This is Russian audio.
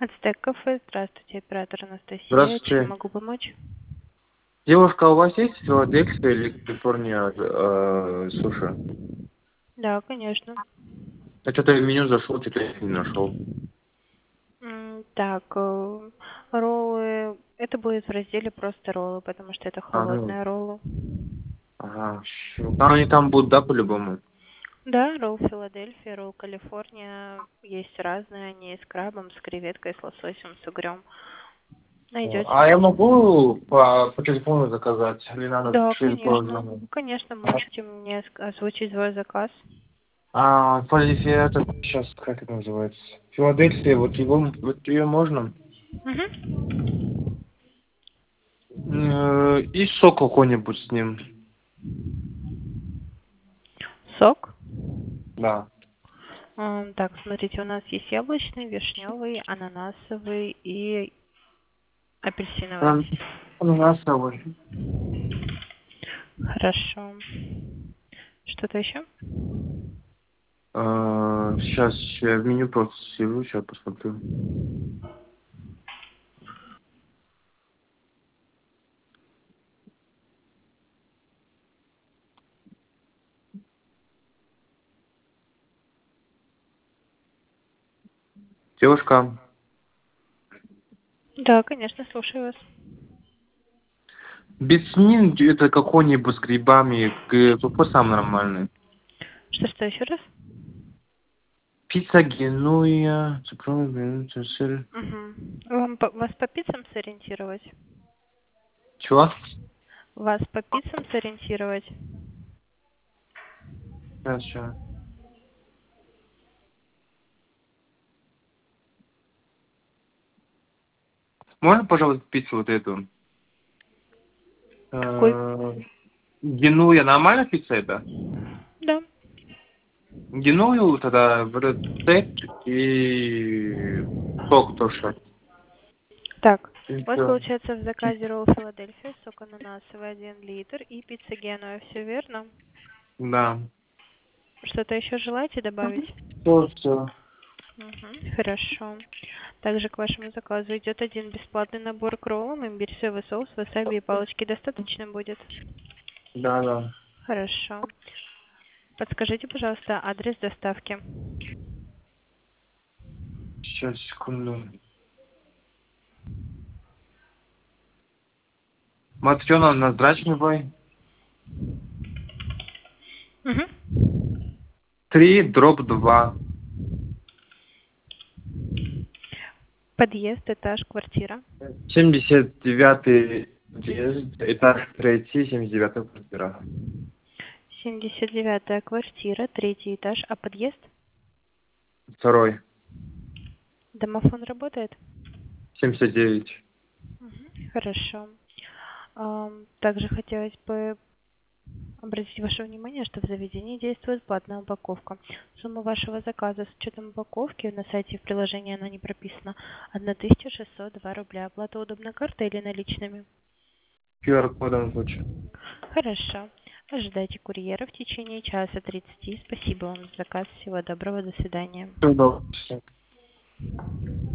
Ацтек кафе. Здравствуйте, оператор Анастасия. Чем Здравствуйте. могу помочь? Девушка, у вас есть Филадельфия или Калифорния суши? Да, конечно. Я что-то в меню зашел, что-то я не нашел. Так, роллы. Это будет в разделе просто роллы, потому что это Ну, холодные роллы. ага. Они там будут, да, по-любому? Да, ролл Филадельфия, ролл Калифорния. Есть разные, они с крабом, с креветкой, с лососем, с угрем. Найдете. А я могу по телефону заказать? Или надо Да, через конечно. поздно? Конечно, можете мне озвучить свой заказ. Филадельфия, это сейчас, как это называется? Филадельфия, вот ее можно? Угу. И сок какой-нибудь с ним. Сок. Да. Так, смотрите, у нас есть яблочный, вишневый, ананасовый и апельсиновый. Ананасовый. Хорошо. Что-то еще? Сейчас я в меню просто сижу, сейчас посмотрю. Девушка, Да, конечно, слушаю вас. бицнин это какой-нибудь с грибами, какой самый нормальный? Что еще раз? Пицца генуя, цукровый сыр. Угу. Вас по пиццам сориентировать? Чего? Вас по пиццам сориентировать? Сейчас. Можно, пожалуйста, пиццу вот эту? Какой? Генуя, нормальная пицца это? Да. Геную тогда в этот сет и сок тоже. Так, И у вас всё. получается в заказе ролл Филадельфия, сок ананасовый 1 литр и пицца Генуя, все верно? Да. Что-то еще желаете добавить? Все. Угу, хорошо. Также к вашему заказу идет один бесплатный набор к роллам, имбирь, соевый соус, васаби и палочки. Достаточно будет? Да. Хорошо. Подскажите, пожалуйста, адрес доставки. Сейчас, секунду. Матрёна на Здрачневой. Угу. 3/2. Подъезд, этаж, квартира. 79-й подъезд, этаж 3, 79-я квартира. 79-я квартира, третий этаж, а подъезд? 2. Домофон работает? 79. Хорошо. Также хотелось бы обратить ваше внимание, что в заведении действует платная упаковка. Сумма вашего заказа с учетом упаковки на сайте и в приложении она не прописана. 1602 рубля. Оплата удобной картой или наличными? QR-кодом лучше. Хорошо. Ожидайте курьера в течение часа 30. Спасибо вам за заказ. Всего доброго. До свидания. Всё, доброго.